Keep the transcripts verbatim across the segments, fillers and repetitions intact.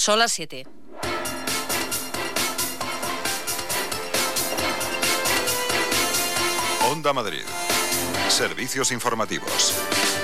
Son las siete. Onda Madrid. Servicios informativos.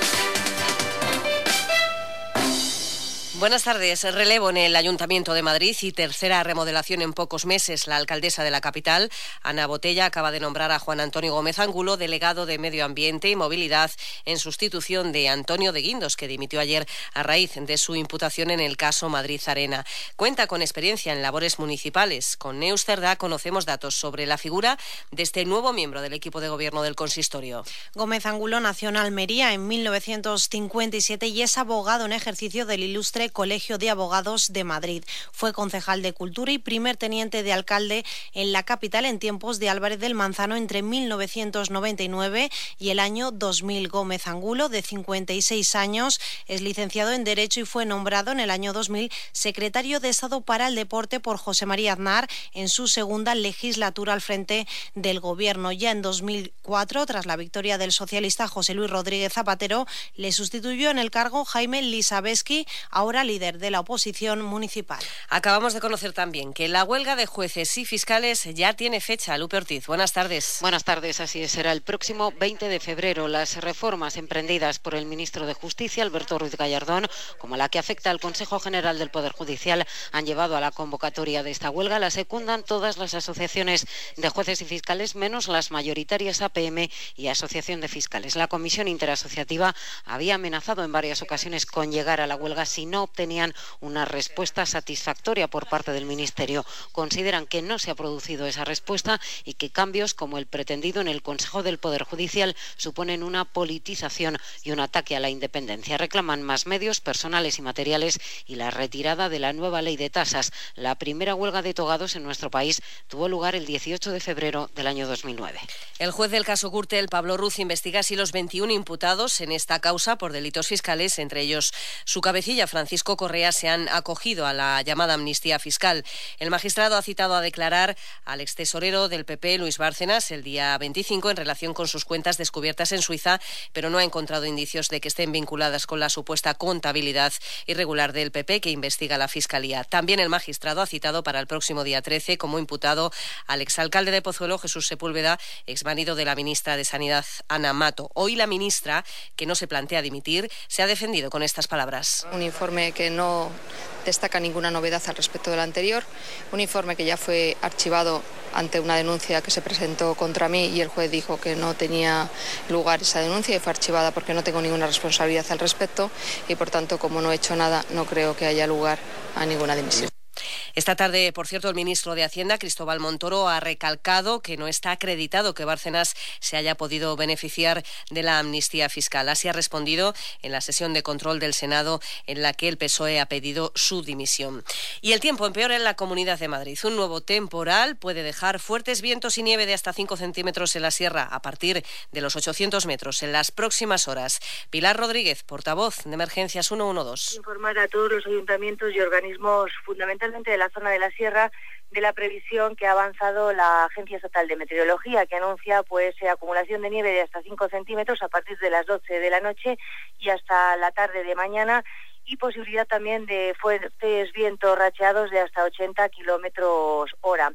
Buenas tardes. Relevo en el Ayuntamiento de Madrid y tercera remodelación en pocos meses. La alcaldesa de la capital, Ana Botella, acaba de nombrar a Juan Antonio Gómez Angulo delegado de Medio Ambiente y Movilidad en sustitución de Antonio de Guindos, que dimitió ayer a raíz de su imputación en el caso Madrid Arena. Cuenta con experiencia en labores municipales. Con Neus Cerdá conocemos datos sobre la figura de este nuevo miembro del equipo de gobierno del consistorio. Gómez Angulo nació en Almería en mil novecientos cincuenta y siete y es abogado en ejercicio del ilustre Colegio de Abogados de Madrid. Fue concejal de Cultura y primer teniente de alcalde en la capital en tiempos de Álvarez del Manzano entre mil novecientos noventa y nueve y el año dos mil. Gómez Angulo, de cincuenta y seis años, es licenciado en Derecho y fue nombrado en el año dos mil secretario de Estado para el Deporte por José María Aznar en su segunda legislatura al frente del Gobierno. Ya en dos mil cuatro, tras la victoria del socialista José Luis Rodríguez Zapatero, le sustituyó en el cargo Jaime Lisabeski, ahora líder de la oposición municipal. Acabamos de conocer también que la huelga de jueces y fiscales ya tiene fecha. Lupe Ortiz, buenas tardes. Buenas tardes, así es, será el próximo veinte de febrero. Las reformas emprendidas por el ministro de Justicia, Alberto Ruiz Gallardón, como la que afecta al Consejo General del Poder Judicial, han llevado a la convocatoria de esta huelga. La secundan todas las asociaciones de jueces y fiscales, menos las mayoritarias A P M y Asociación de Fiscales. La Comisión Interasociativa había amenazado en varias ocasiones con llegar a la huelga si no obtenían una respuesta satisfactoria por parte del Ministerio. Consideran que no se ha producido esa respuesta y que cambios como el pretendido en el Consejo del Poder Judicial suponen una politización y un ataque a la independencia. Reclaman más medios personales y materiales y la retirada de la nueva ley de tasas. La primera huelga de togados en nuestro país tuvo lugar el dieciocho de febrero del año dos mil nueve. El juez del caso Gürtel, Pablo Ruz, investiga si los veintiún imputados en esta causa por delitos fiscales, entre ellos su cabecilla Francisco Correa, se han acogido a la llamada amnistía fiscal. El magistrado ha citado a declarar al extesorero del P P, Luis Bárcenas, el día veinticinco en relación con sus cuentas descubiertas en Suiza, pero no ha encontrado indicios de que estén vinculadas con la supuesta contabilidad irregular del P P que investiga la Fiscalía. También el magistrado ha citado para el próximo día trece como imputado al exalcalde de Pozuelo, Jesús Sepúlveda, exmarido de la ministra de Sanidad, Ana Mato. Hoy la ministra, que no se plantea dimitir, se ha defendido con estas palabras. Un informe que no destaca ninguna novedad al respecto del anterior, un informe que ya fue archivado ante una denuncia que se presentó contra mí y el juez dijo que no tenía lugar esa denuncia y fue archivada porque no tengo ninguna responsabilidad al respecto y por tanto, como no he hecho nada, no creo que haya lugar a ninguna dimisión. Esta tarde, por cierto, el ministro de Hacienda, Cristóbal Montoro, ha recalcado que no está acreditado que Bárcenas se haya podido beneficiar de la amnistía fiscal. Así ha respondido en la sesión de control del Senado en la que el P S O E ha pedido su dimisión. Y el tiempo empeora en la Comunidad de Madrid. Un nuevo temporal puede dejar fuertes vientos y nieve de hasta cinco centímetros en la sierra a partir de los ochocientos metros en las próximas horas. Pilar Rodríguez, portavoz de Emergencias ciento doce. Informar a todos los ayuntamientos y organismos fundamentalmente de la zona de la sierra de la previsión que ha avanzado la Agencia Estatal de Meteorología, que anuncia pues acumulación de nieve de hasta cinco centímetros a partir de las doce de la noche y hasta la tarde de mañana, y posibilidad también de fuertes vientos racheados de hasta ochenta kilómetros hora.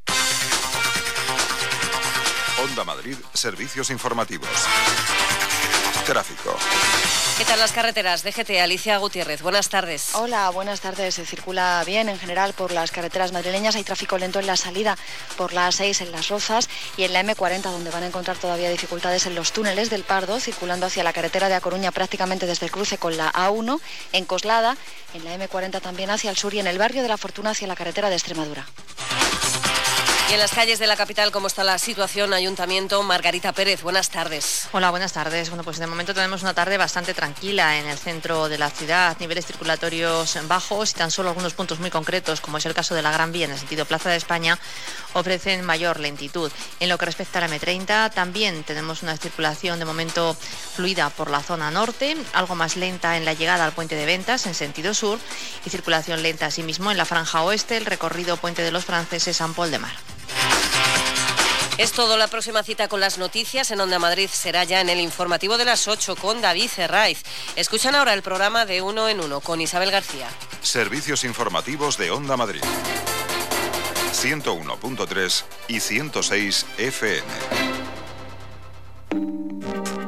Onda Madrid, servicios informativos. Tráfico. ¿Qué tal las carreteras? D G T, Alicia Gutiérrez, buenas tardes. Hola, buenas tardes. Se circula bien en general por las carreteras madrileñas. Hay tráfico lento en la salida por la A seis en Las Rozas y en la eme cuarenta, donde van a encontrar todavía dificultades en los túneles del Pardo, circulando hacia la carretera de A Coruña prácticamente desde el cruce con la A uno, en Coslada, en la eme cuarenta también hacia el sur y en el barrio de La Fortuna hacia la carretera de Extremadura. Y en las calles de la capital, ¿cómo está la situación? Ayuntamiento, Margarita Pérez, buenas tardes. Hola, buenas tardes. Bueno, pues de momento tenemos una tarde bastante tranquila en el centro de la ciudad, niveles circulatorios bajos y tan solo algunos puntos muy concretos, como es el caso de la Gran Vía en el sentido Plaza de España, ofrecen mayor lentitud. En lo que respecta a la eme treinta, también tenemos una circulación de momento fluida por la zona norte, algo más lenta en la llegada al Puente de Ventas en sentido sur y circulación lenta asimismo en la franja oeste, el recorrido Puente de los Franceses, San Pol de Mar. Es todo. La próxima cita con las noticias en Onda Madrid será ya en el informativo de las ocho con David Herraiz. Escuchan ahora el programa de Uno en Uno con Isabel García. Servicios informativos de Onda Madrid. ciento uno punto tres y ciento seis F M.